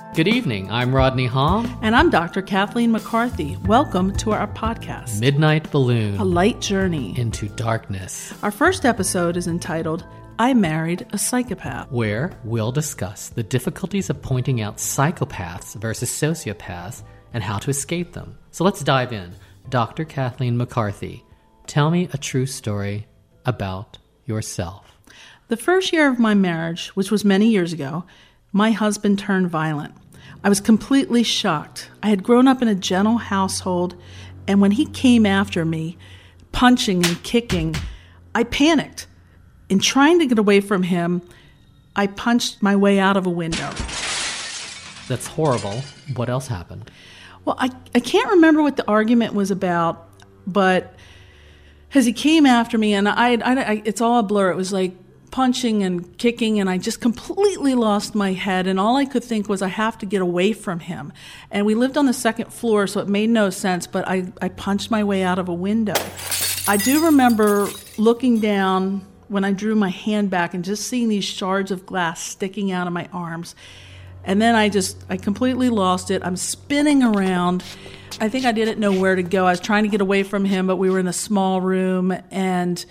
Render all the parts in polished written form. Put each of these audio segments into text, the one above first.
Good evening. I'm Rodney Hom. And I'm Dr. Kathleen McCarthy. Welcome to our podcast, Midnight Balloon. A Light Journey into Darkness. Our first episode is entitled, I Married a Psychopath, where we'll discuss the difficulties of pointing out psychopaths versus sociopaths and how to escape them. So let's dive in. Dr. Kathleen McCarthy, tell me a true story about yourself. The first year of my marriage, which was many years ago, my husband turned violent. I was completely shocked. I had grown up in a gentle household, and when he came after me, punching and kicking, I panicked. In trying to get away from him, I punched my way out of a window. That's horrible. What else happened? Well, I can't remember what the argument was about, but as he came after me, and I it's all a blur. It was like punching and kicking, and I just completely lost my head, and all I could think was I have to get away from him. And we lived on the second floor, so it made no sense, but I punched my way out of a window. I do remember looking down when I drew my hand back and just seeing these shards of glass sticking out of my arms. And then I completely lost it. I'm spinning around. I think I didn't know where to go. I was trying to get away from him, but we were in a small room, and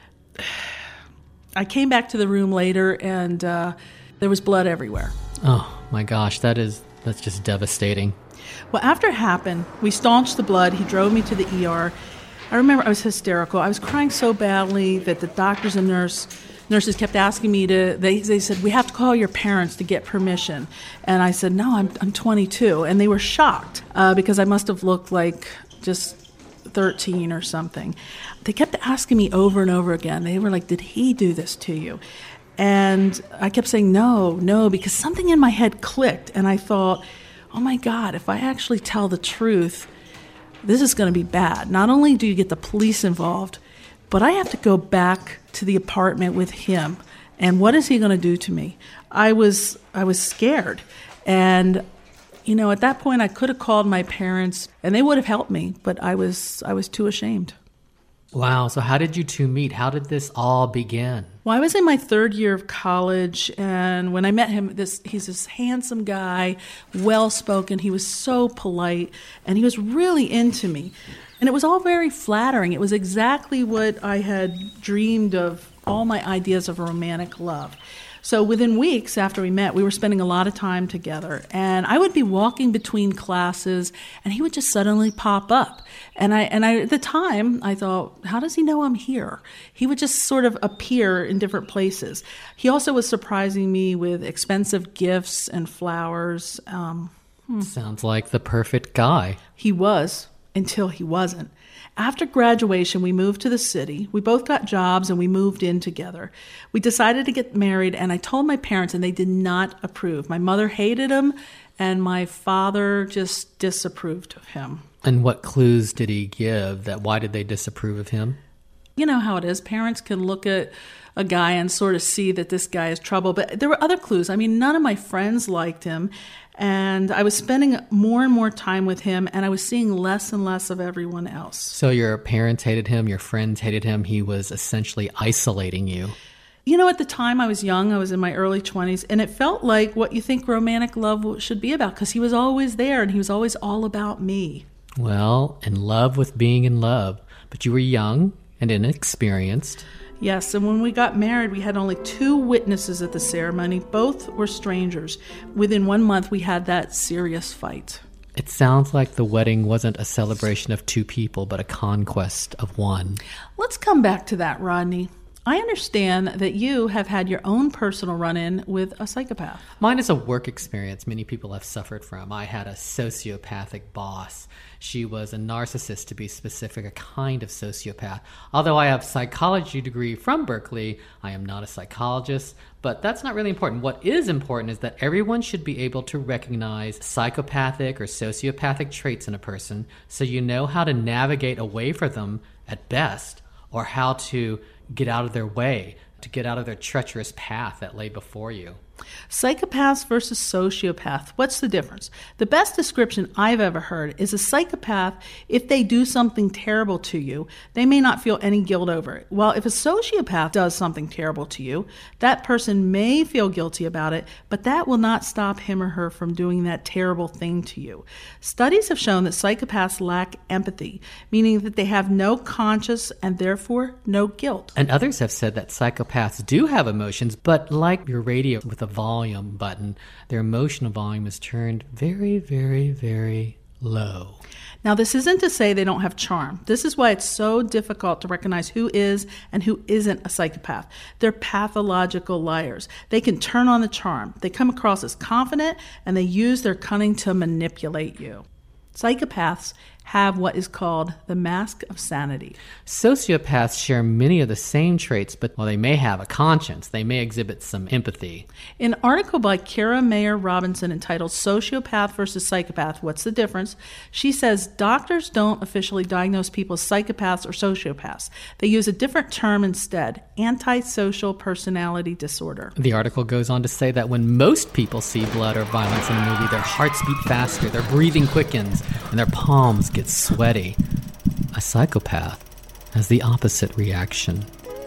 I came back to the room later, and there was blood everywhere. Oh, my gosh, that's just devastating. Well, after it happened, we staunched the blood. He drove me to the ER. I remember I was hysterical. I was crying so badly that the doctors and nurses kept asking me they said, we have to call your parents to get permission. And I said, no, I'm 22. And they were shocked because I must have looked like just 13 or something. They kept asking me over and over again. They were like, did he do this to you? And I kept saying, no, because something in my head clicked. And I thought, oh my God, if I actually tell the truth, this is going to be bad. Not only do you get the police involved, but I have to go back to the apartment with him. And what is he going to do to me? I was scared. And at that point, I could have called my parents, and they would have helped me, but I was too ashamed. Wow. So how did you two meet? How did this all begin? Well, I was in my third year of college, and when I met him, he's this handsome guy, well-spoken. He was so polite, and he was really into me. And it was all very flattering. It was exactly what I had dreamed of, all my ideas of romantic love. So within weeks after we met, we were spending a lot of time together. And I would be walking between classes, and he would just suddenly pop up. And I at the time, I thought, how does he know I'm here? He would just sort of appear in different places. He also was surprising me with expensive gifts and flowers. Sounds like the perfect guy. He was, until he wasn't. After graduation, we moved to the city. We both got jobs, and we moved in together. We decided to get married, and I told my parents, and they did not approve. My mother hated him, and my father just disapproved of him. And what clues did he give? Why did they disapprove of him? You know how it is. Parents can look at a guy and sort of see that this guy is trouble. But there were other clues. I mean, none of my friends liked him. And I was spending more and more time with him, and I was seeing less and less of everyone else. So your parents hated him, your friends hated him. He was essentially isolating you. At the time I was young, I was in my early 20s, and it felt like what you think romantic love should be about, because he was always there, and he was always all about me. Well, in love with being in love. But you were young and inexperienced. Yes, and when we got married, we had only 2 witnesses at the ceremony. Both were strangers. Within 1 month, we had that serious fight. It sounds like the wedding wasn't a celebration of 2 people, but a conquest of 1. Let's come back to that, Rodney. I understand that you have had your own personal run-in with a psychopath. Mine is a work experience many people have suffered from. I had a sociopathic boss. She was a narcissist, to be specific, a kind of sociopath. Although I have a psychology degree from Berkeley, I am not a psychologist, but that's not really important. What is important is that everyone should be able to recognize psychopathic or sociopathic traits in a person so you know how to navigate away from them at best, or how to get out of their way, to get out of their treacherous path that lay before you. Psychopaths versus sociopath. What's the difference? The best description I've ever heard is a psychopath, if they do something terrible to you, they may not feel any guilt over it. While if a sociopath does something terrible to you, that person may feel guilty about it, but that will not stop him or her from doing that terrible thing to you. Studies have shown that psychopaths lack empathy, meaning that they have no conscience and therefore no guilt. And others have said that psychopaths do have emotions, but like your radio with a volume button, their emotional volume is turned very, very, very low. Now, this isn't to say they don't have charm. This is why it's so difficult to recognize who is and who isn't a psychopath. They're pathological liars. They can turn on the charm. They come across as confident, and they use their cunning to manipulate you. Psychopaths have what is called the mask of sanity. Sociopaths share many of the same traits, but while they may have a conscience, they may exhibit some empathy. In an article by Kara Mayer Robinson entitled Sociopath versus Psychopath, What's the Difference? She says doctors don't officially diagnose people as psychopaths or sociopaths. They use a different term instead, antisocial personality disorder. The article goes on to say that when most people see blood or violence in a movie, their hearts beat faster, their breathing quickens, and their palms get sweaty. A psychopath has the opposite reaction.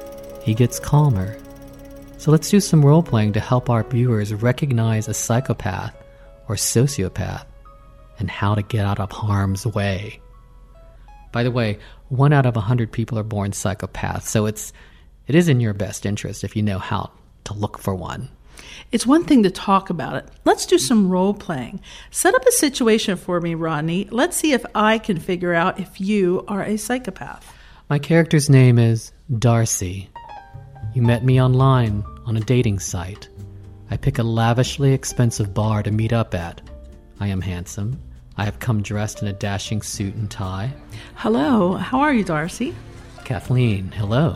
He gets calmer. So let's do some role-playing to help our viewers recognize a psychopath or sociopath and how to get out of harm's way. By the way, 1 out of 100 people are born psychopaths, so it is in your best interest if you know how to look for one. It's one thing to talk about it. Let's do some role-playing. Set up a situation for me, Rodney. Let's see if I can figure out if you are a psychopath. My character's name is Darcy. You met me online on a dating site. I pick a lavishly expensive bar to meet up at. I am handsome. I have come dressed in a dashing suit and tie. Hello, how are you, Darcy? Kathleen, hello.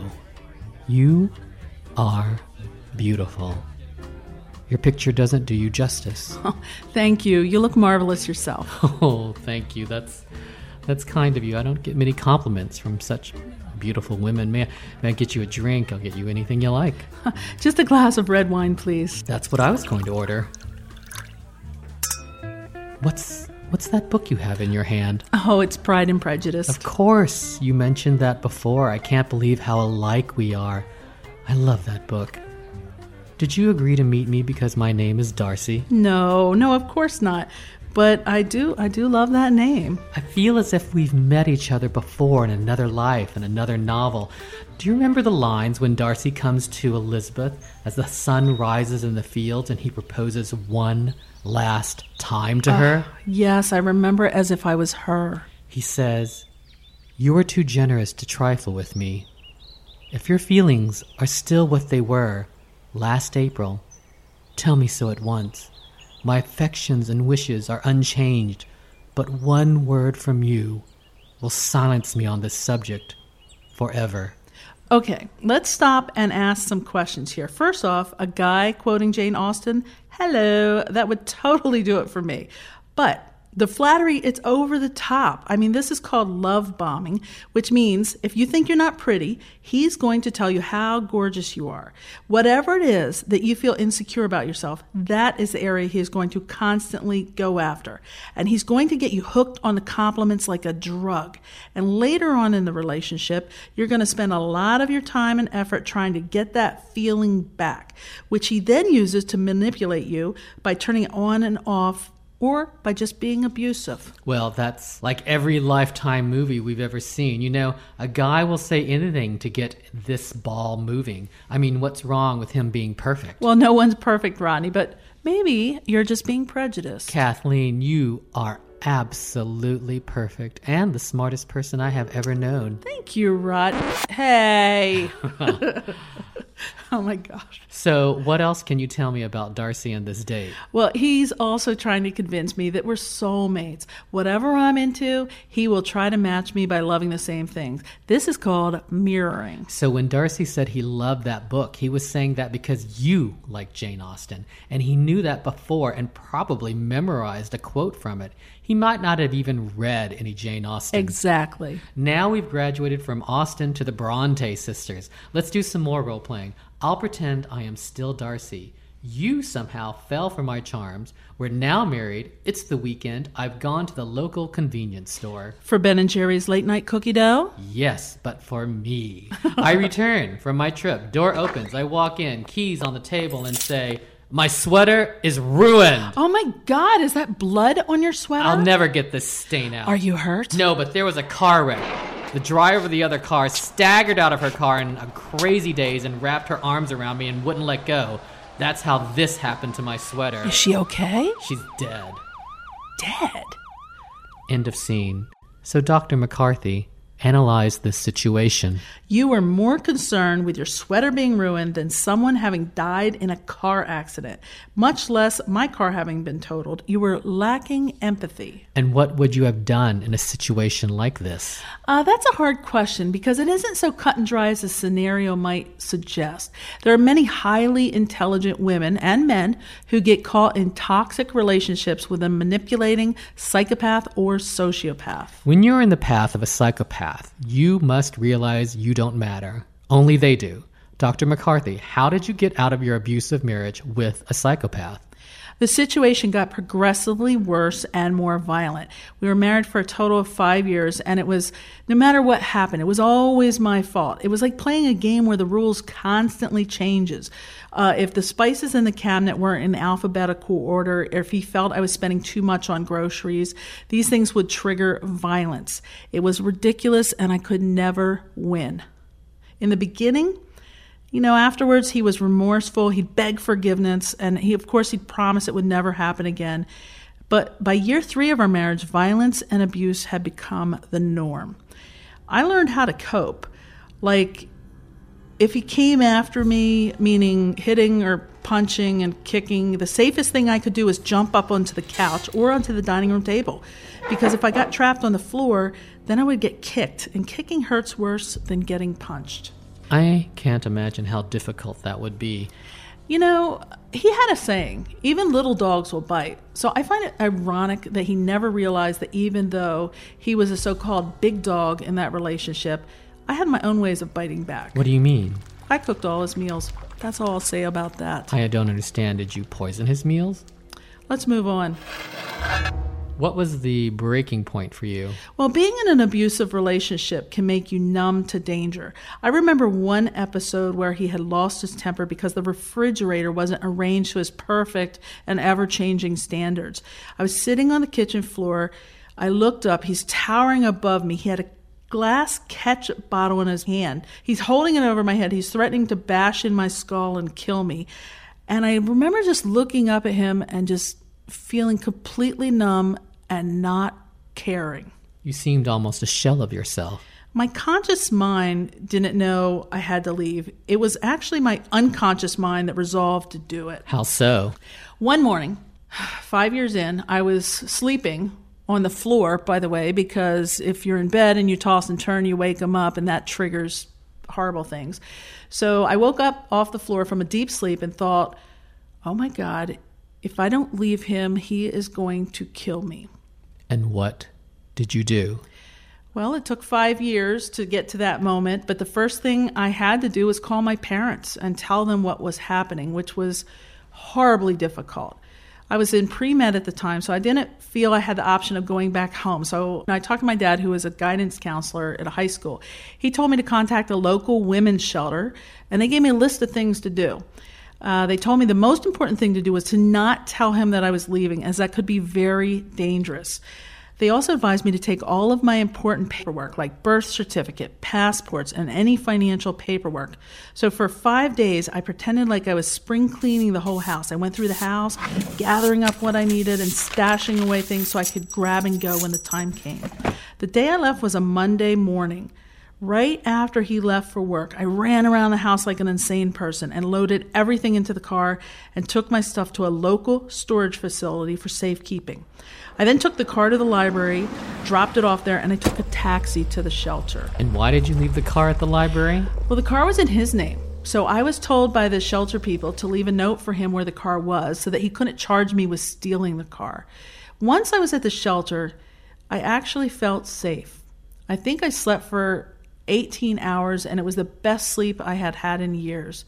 You are beautiful. Your picture doesn't do you justice. Oh, thank you. You look marvelous yourself. Oh, thank you. That's kind of you. I don't get many compliments from such beautiful women. May I get you a drink? I'll get you anything you like. Just a glass of red wine, please. That's what I was going to order. What's that book you have in your hand? Oh, it's Pride and Prejudice. Of course. You mentioned that before. I can't believe how alike we are. I love that book. Did you agree to meet me because my name is Darcy? No, of course not. But I do love that name. I feel as if we've met each other before in another life, in another novel. Do you remember the lines when Darcy comes to Elizabeth as the sun rises in the fields and he proposes one last time to her? Yes, I remember it as if I was her. He says, "You are too generous to trifle with me. If your feelings are still what they were last April, tell me so at once. My affections and wishes are unchanged, but one word from you will silence me on this subject forever." Okay, let's stop and ask some questions here. First off, a guy quoting Jane Austen, hello, that would totally do it for me. But the flattery, it's over the top. I mean, this is called love bombing, which means if you think you're not pretty, he's going to tell you how gorgeous you are. Whatever it is that you feel insecure about yourself, that is the area he is going to constantly go after. And he's going to get you hooked on the compliments like a drug. And later on in the relationship, you're going to spend a lot of your time and effort trying to get that feeling back, which he then uses to manipulate you by turning it on and off, or by just being abusive. Well, that's like every Lifetime movie we've ever seen. You know, a guy will say anything to get this ball moving. I mean, what's wrong with him being perfect? Well, no one's perfect, Rodney, but maybe you're just being prejudiced. Kathleen, you are absolutely perfect and the smartest person I have ever known. Thank you, Rod. Hey. Oh my gosh. So what else can you tell me about Darcy and this date? Well, he's also trying to convince me that we're soulmates. Whatever I'm into, he will try to match me by loving the same things. This is called mirroring. So when Darcy said he loved that book, he was saying that because you like Jane Austen, and he knew that before and probably memorized a quote from it. He might not have even read any Jane Austen. Exactly. Now we've graduated from Austen to the Bronte sisters. Let's do some more role-playing. I'll pretend I am still Darcy. You somehow fell for my charms. We're now married. It's the weekend. I've gone to the local convenience store. For Ben and Jerry's late night cookie dough? Yes, but for me. I return from my trip. Door opens. I walk in, keys on the table, and say, my sweater is ruined. Oh my God, is that blood on your sweater? I'll never get this stain out. Are you hurt? No, but there was a car wreck. The driver of the other car staggered out of her car in a crazy daze and wrapped her arms around me and wouldn't let go. That's how this happened to my sweater. Is she okay? She's dead. Dead? End of scene. So Dr. McCarthy analyzed this situation. You were more concerned with your sweater being ruined than someone having died in a car accident, much less my car having been totaled. You were lacking empathy. And what would you have done in a situation like this? That's a hard question because it isn't so cut and dry as the scenario might suggest. There are many highly intelligent women and men who get caught in toxic relationships with a manipulating psychopath or sociopath. When you're in the path of a psychopath, you must realize you don't matter. Only they do. Dr. McCarthy, how did you get out of your abusive marriage with a psychopath? The situation got progressively worse and more violent. We were married for a total of 5 years, and it was, no matter what happened, it was always my fault. It was like playing a game where the rules constantly changes. If the spices in the cabinet weren't in alphabetical order, or if he felt I was spending too much on groceries, these things would trigger violence. It was ridiculous, and I could never win. In the beginning, afterwards he was remorseful, he'd beg forgiveness, and he'd promise it would never happen again. But by year 3 of our marriage, violence and abuse had become the norm. I learned how to cope. Like, if he came after me, meaning hitting or punching and kicking, the safest thing I could do was jump up onto the couch or onto the dining room table. Because if I got trapped on the floor, then I would get kicked, and kicking hurts worse than getting punched. I can't imagine how difficult that would be. He had a saying, even little dogs will bite. So I find it ironic that he never realized that even though he was a so-called big dog in that relationship, I had my own ways of biting back. What do you mean? I cooked all his meals. That's all I'll say about that. I don't understand. Did you poison his meals? Let's move on. What was the breaking point for you? Well, being in an abusive relationship can make you numb to danger. I remember one episode where he had lost his temper because the refrigerator wasn't arranged to his perfect and ever-changing standards. I was sitting on the kitchen floor. I looked up. He's towering above me. He had a glass ketchup bottle in his hand. He's holding it over my head. He's threatening to bash in my skull and kill me. And I remember just looking up at him and just feeling completely numb and not caring. You seemed almost a shell of yourself. My conscious mind didn't know I had to leave. It was actually my unconscious mind that resolved to do it. How so? One morning, 5 years in, I was sleeping on the floor, by the way, because if you're in bed and you toss and turn, you wake them up, and that triggers horrible things. So I woke up off the floor from a deep sleep and thought, oh my God, if I don't leave him, he is going to kill me. And what did you do? Well, it took 5 years to get to that moment, but the first thing I had to do was call my parents and tell them what was happening, which was horribly difficult. I was in pre-med at the time, so I didn't feel I had the option of going back home. So I talked to my dad, who was a guidance counselor at a high school. He told me to contact a local women's shelter, and they gave me a list of things to do. They told me the most important thing to do was to not tell him that I was leaving, as that could be very dangerous. They also advised me to take all of my important paperwork, like birth certificate, passports, and any financial paperwork. So for 5 days, I pretended like I was spring cleaning the whole house. I went through the house, gathering up what I needed and stashing away things so I could grab and go when the time came. The day I left was a Monday morning. Right after he left for work, I ran around the house like an insane person and loaded everything into the car and took my stuff to a local storage facility for safekeeping. I then took the car to the library, dropped it off there, and I took a taxi to the shelter. And why did you leave the car at the library? Well, the car was in his name. So I was told by the shelter people to leave a note for him where the car was so that he couldn't charge me with stealing the car. Once I was at the shelter, I actually felt safe. I think I slept for 18 hours, and it was the best sleep I had had in years.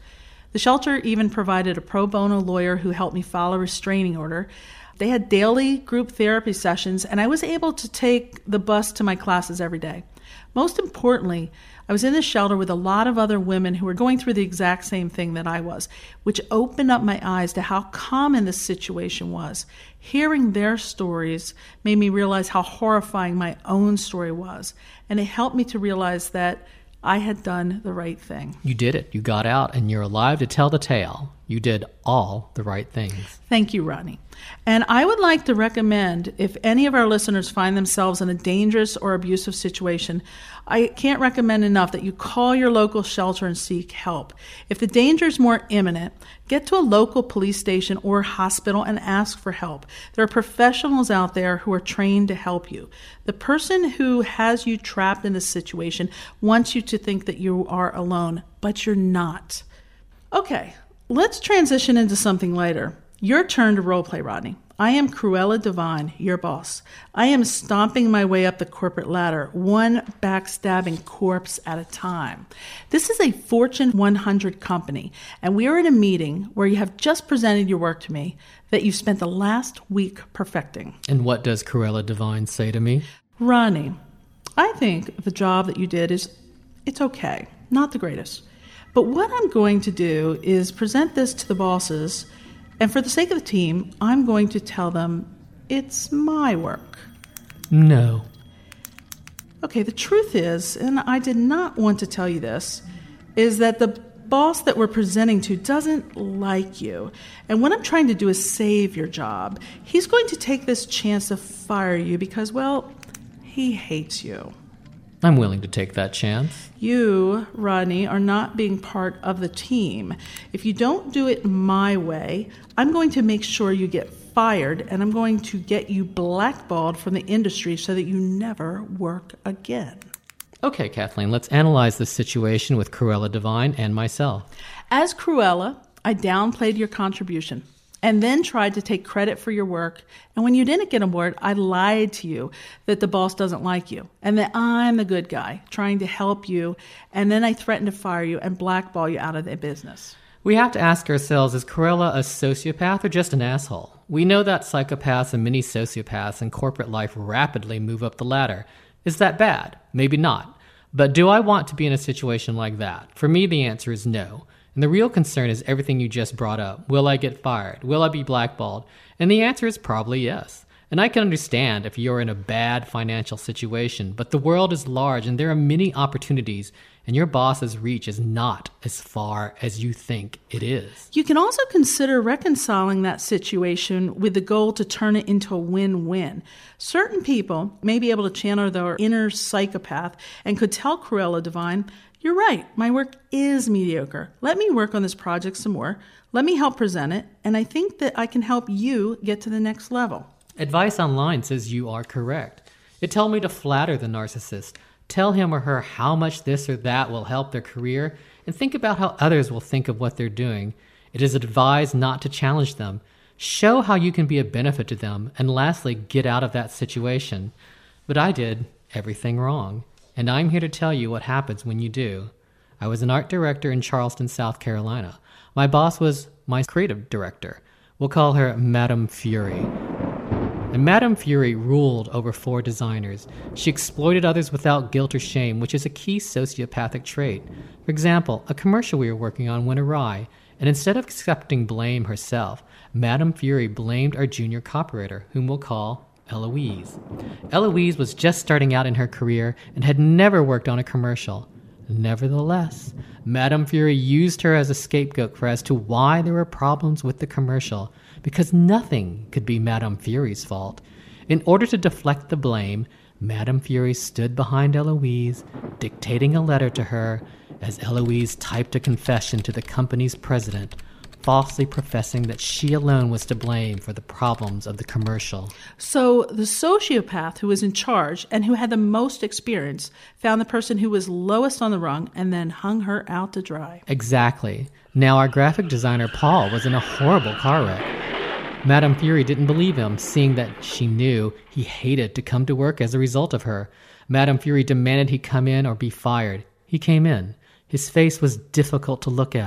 The shelter even provided a pro bono lawyer who helped me file a restraining order. They had daily group therapy sessions, and I was able to take the bus to my classes every day. Most importantly, I was in the shelter with a lot of other women who were going through the exact same thing that I was, which opened up my eyes to how common this situation was. Hearing their stories made me realize how horrifying my own story was, and it helped me to realize that I had done the right thing. You did it. You got out, and you're alive to tell the tale. You did all the right things. Thank you, Rodney. And I would like to recommend, if any of our listeners find themselves in a dangerous or abusive situation, I can't recommend enough that you call your local shelter and seek help. If the danger is more imminent, get to a local police station or hospital and ask for help. There are professionals out there who are trained to help you. The person who has you trapped in this situation wants you to think that you are alone, but you're not. Okay, let's transition into something lighter. Your turn to roleplay, Rodney. I am Cruella Devine, your boss. I am stomping my way up the corporate ladder, one backstabbing corpse at a time. This is a Fortune 100 company, and we are in a meeting where you have just presented your work to me that you've spent the last week perfecting. And what does Cruella Devine say to me? Rodney, I think the job that you did it's okay, not the greatest. But what I'm going to do is present this to the bosses, and for the sake of the team, I'm going to tell them it's my work. No. Okay, the truth is, and I did not want to tell you this, is that the boss that we're presenting to doesn't like you. And what I'm trying to do is save your job. He's going to take this chance to fire you because, well, he hates you. I'm willing to take that chance. You, Rodney, are not being part of the team. If you don't do it my way, I'm going to make sure you get fired, and I'm going to get you blackballed from the industry so that you never work again. Okay, Kathleen, let's analyze this situation with Cruella Devine and myself. As Cruella, I downplayed your contribution and then tried to take credit for your work. And when you didn't get on board, I lied to you that the boss doesn't like you and that I'm the good guy trying to help you. And then I threatened to fire you and blackball you out of the business. We have to ask ourselves, is Cruella a sociopath or just an asshole? We know that psychopaths and many sociopaths in corporate life rapidly move up the ladder. Is that bad? Maybe not. But do I want to be in a situation like that? For me, the answer is no. And the real concern is everything you just brought up. Will I get fired? Will I be blackballed? And the answer is probably yes. And I can understand if you're in a bad financial situation, but the world is large and there are many opportunities, and your boss's reach is not as far as you think it is. You can also consider reconciling that situation with the goal to turn it into a win-win. Certain people may be able to channel their inner psychopath and could tell Cruella Devine, "You're right, my work is mediocre. Let me work on this project some more. Let me help present it, and I think that I can help you get to the next level." Advice online says you are correct. It tells me to flatter the narcissist, tell him or her how much this or that will help their career, and think about how others will think of what they're doing. It is advised not to challenge them. Show how you can be a benefit to them, and lastly, get out of that situation. But I did everything wrong. And I'm here to tell you what happens when you do. I was an art director in Charleston, South Carolina. My boss was my creative director. We'll call her Madame Fury. And Madame Fury ruled over 4 designers. She exploited others without guilt or shame, which is a key sociopathic trait. For example, a commercial we were working on went awry, and instead of accepting blame herself, Madame Fury blamed our junior copywriter, whom we'll call Eloise. Eloise was just starting out in her career and had never worked on a commercial. Nevertheless, Madame Fury used her as a scapegoat for as to why there were problems with the commercial, because nothing could be Madame Fury's fault. In order to deflect the blame, Madame Fury stood behind Eloise, dictating a letter to her, as Eloise typed a confession to the company's president, falsely professing that she alone was to blame for the problems of the commercial. So the sociopath who was in charge and who had the most experience found the person who was lowest on the rung and then hung her out to dry. Exactly. Now our graphic designer Paul was in a horrible car wreck. Madame Fury didn't believe him, seeing that she knew he hated to come to work as a result of her. Madame Fury demanded he come in or be fired. He came in. His face was difficult to look at.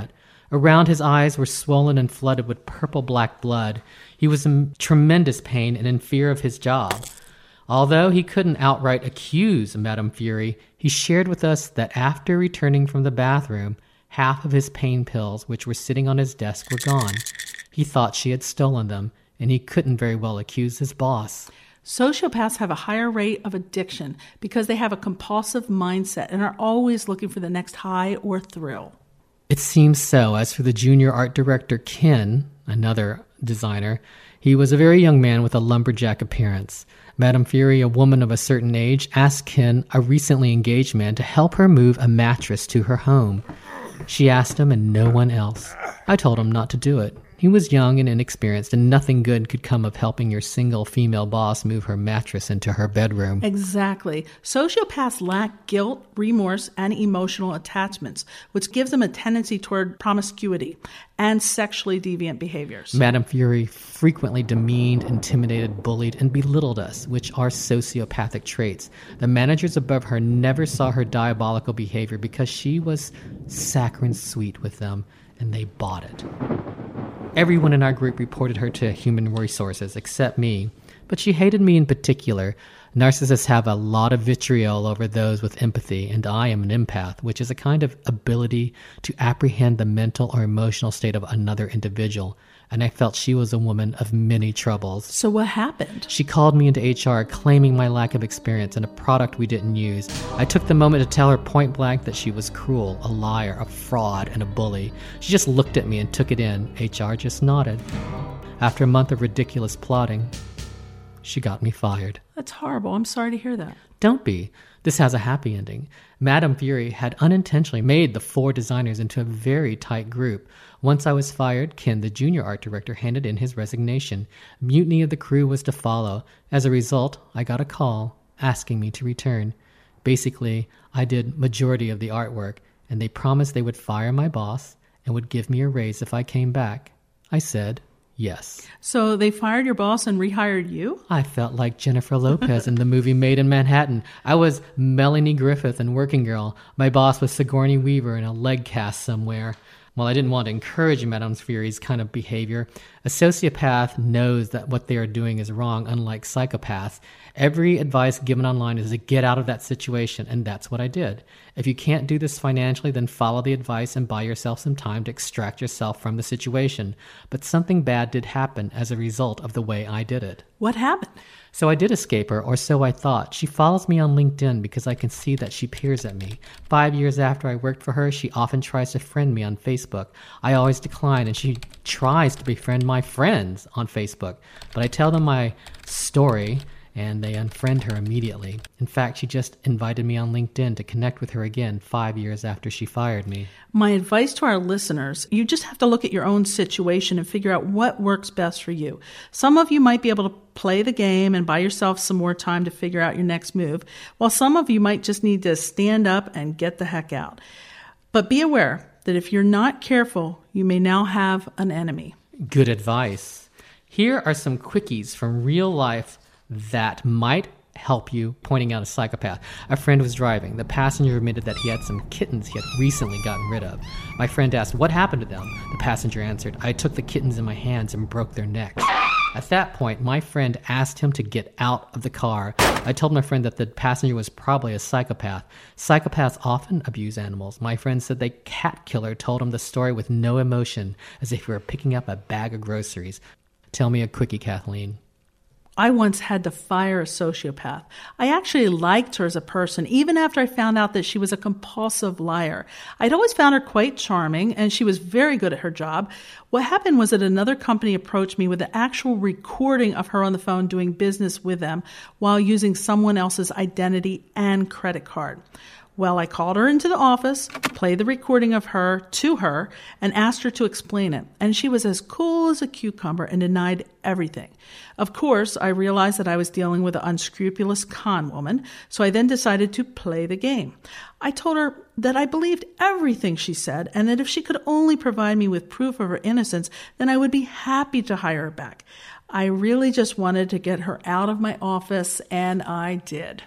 Around his eyes were swollen and flooded with purple-black blood. He was in tremendous pain and in fear of his job. Although he couldn't outright accuse Madame Fury, he shared with us that after returning from the bathroom, half of his pain pills, which were sitting on his desk, were gone. He thought she had stolen them, and he couldn't very well accuse his boss. Sociopaths have a higher rate of addiction because they have a compulsive mindset and are always looking for the next high or thrill. It seems so. As for the junior art director, Ken, another designer, he was a very young man with a lumberjack appearance. Madame Fury, a woman of a certain age, asked Ken, a recently engaged man, to help her move a mattress to her home. She asked him and no one else. I told him not to do it. He was young and inexperienced, and nothing good could come of helping your single female boss move her mattress into her bedroom. Exactly. Sociopaths lack guilt, remorse, and emotional attachments, which gives them a tendency toward promiscuity and sexually deviant behaviors. Madame Fury frequently demeaned, intimidated, bullied, and belittled us, which are sociopathic traits. The managers above her never saw her diabolical behavior because she was saccharine sweet with them, and they bought it. Everyone in our group reported her to human resources, except me, but she hated me in particular. Narcissists have a lot of vitriol over those with empathy, and I am an empath, which is a kind of ability to apprehend the mental or emotional state of another individual, and I felt she was a woman of many troubles. So what happened? She called me into HR, claiming my lack of experience and a product we didn't use. I took the moment to tell her point blank that she was cruel, a liar, a fraud, and a bully. She just looked at me and took it in. HR just nodded. After a month of ridiculous plotting, she got me fired. That's horrible. I'm sorry to hear that. Don't be. This has a happy ending. Madame Fury had unintentionally made the 4 designers into a very tight group. Once I was fired, Ken, the junior art director, handed in his resignation. Mutiny of the crew was to follow. As a result, I got a call asking me to return. Basically, I did majority of the artwork, and they promised they would fire my boss and would give me a raise if I came back. I said yes. So they fired your boss and rehired you? I felt like Jennifer Lopez in the movie Made in Manhattan. I was Melanie Griffith in Working Girl. My boss was Sigourney Weaver in a leg cast somewhere. While I didn't want to encourage Madame Fury's kind of behavior, a sociopath knows that what they are doing is wrong, unlike psychopaths. Every advice given online is to get out of that situation, and that's what I did. If you can't do this financially, then follow the advice and buy yourself some time to extract yourself from the situation. But something bad did happen as a result of the way I did it. What happened? So I did escape her, or so I thought. She follows me on LinkedIn because I can see that she peers at me. 5 years after I worked for her, she often tries to friend me on Facebook. I always decline, and she tries to befriend my friends on Facebook. But I tell them my story, and they unfriend her immediately. In fact, she just invited me on LinkedIn to connect with her again 5 years after she fired me. My advice to our listeners, you just have to look at your own situation and figure out what works best for you. Some of you might be able to play the game and buy yourself some more time to figure out your next move, while some of you might just need to stand up and get the heck out. But be aware that if you're not careful, you may now have an enemy. Good advice. Here are some quickies from real life that might help you pointing out a psychopath. A friend was driving. The passenger admitted that he had some kittens he had recently gotten rid of. My friend asked, "What happened to them?" The passenger answered, "I took the kittens in my hands and broke their necks." At that point, my friend asked him to get out of the car. I told my friend that the passenger was probably a psychopath. Psychopaths often abuse animals. My friend said the cat killer told him the story with no emotion, as if he were picking up a bag of groceries. Tell me a quickie, Kathleen. I once had to fire a sociopath. I actually liked her as a person, even after I found out that she was a compulsive liar. I'd always found her quite charming, and she was very good at her job. What happened was that another company approached me with an actual recording of her on the phone doing business with them while using someone else's identity and credit card. Well, I called her into the office, played the recording of her to her, and asked her to explain it. And she was as cool as a cucumber and denied everything. Of course, I realized that I was dealing with an unscrupulous con woman, so I then decided to play the game. I told her that I believed everything she said, and that if she could only provide me with proof of her innocence, then I would be happy to hire her back. I really just wanted to get her out of my office, and I did.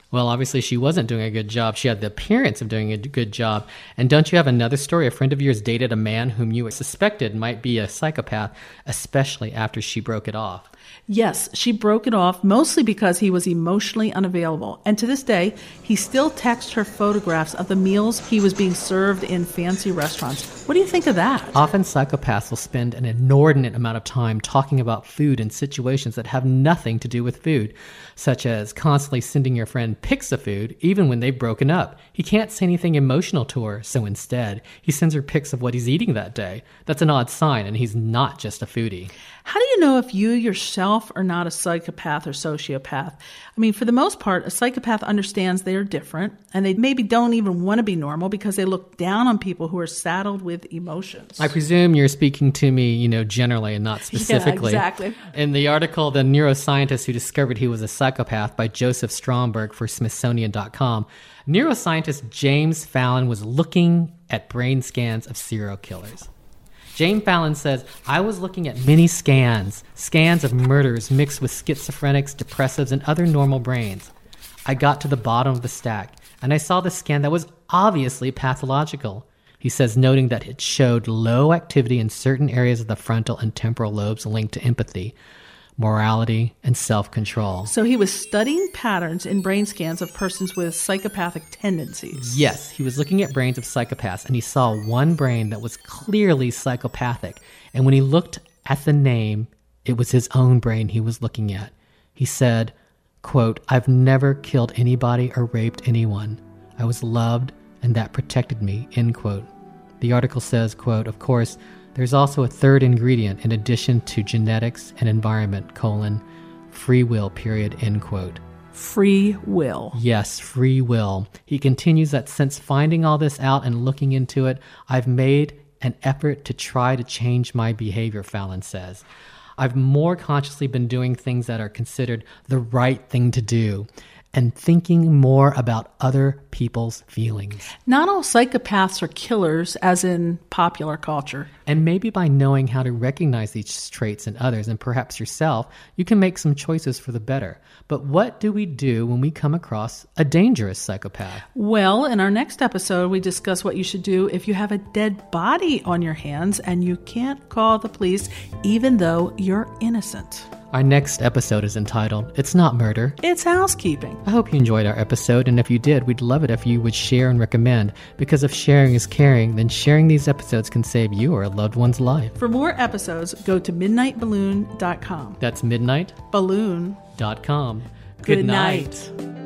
Well, obviously she wasn't doing a good job. She had the appearance of doing a good job. And don't you have another story? A friend of yours dated a man whom you suspected might be a psychopath, especially after she broke it off. Yes, she broke it off mostly because he was emotionally unavailable. And to this day, he still texts her photographs of the meals he was being served in fancy restaurants. What do you think of that? Often psychopaths will spend an inordinate amount of time talking about food in situations that have nothing to do with food, such as constantly sending your friend pics of food, even when they've broken up. He can't say anything emotional to her, so instead, he sends her pics of what he's eating that day. That's an odd sign, and he's not just a foodie. How do you know if you yourself are not a psychopath or sociopath? I mean, for the most part, a psychopath understands they are different, and they maybe don't even want to be normal because they look down on people who are saddled with emotions. I presume you're speaking to me, generally and not specifically. Yeah, exactly. In the article, The Neuroscientist Who Discovered He Was a Psychopath by Joseph Stromberg for Smithsonian.com, neuroscientist James Fallon was looking at brain scans of serial killers. James Fallon says, I was looking at many scans of murders mixed with schizophrenics, depressives, and other normal brains. I got to the bottom of the stack, and I saw the scan that was obviously pathological. He says, noting that it showed low activity in certain areas of the frontal and temporal lobes linked to empathy, morality, and self-control. So he was studying patterns in brain scans of persons with psychopathic tendencies. Yes, he was looking at brains of psychopaths, and he saw one brain that was clearly psychopathic. And when he looked at the name, it was his own brain he was looking at. He said, quote, I've never killed anybody or raped anyone. I was loved, and that protected me, end quote. The article says, quote, of course, there's also a third ingredient in addition to genetics and environment, free will, period, end quote. Free will. Yes, free will. He continues that since finding all this out and looking into it, I've made an effort to try to change my behavior, Fallon says. I've more consciously been doing things that are considered the right thing to do and thinking more about other people's feelings. Not all psychopaths are killers, as in popular culture. And maybe by knowing how to recognize these traits in others and perhaps yourself, you can make some choices for the better. But what do we do when we come across a dangerous psychopath? Well, in our next episode, we discuss what you should do if you have a dead body on your hands and you can't call the police even though you're innocent. Our next episode is entitled, It's Not Murder, It's Housekeeping. I hope you enjoyed our episode, and if you did, we'd love it if you would share and recommend, because if sharing is caring, then sharing these episodes can save you or a loved one's life. For more episodes, go to midnightballoon.com. That's midnightballoon.com. Good night.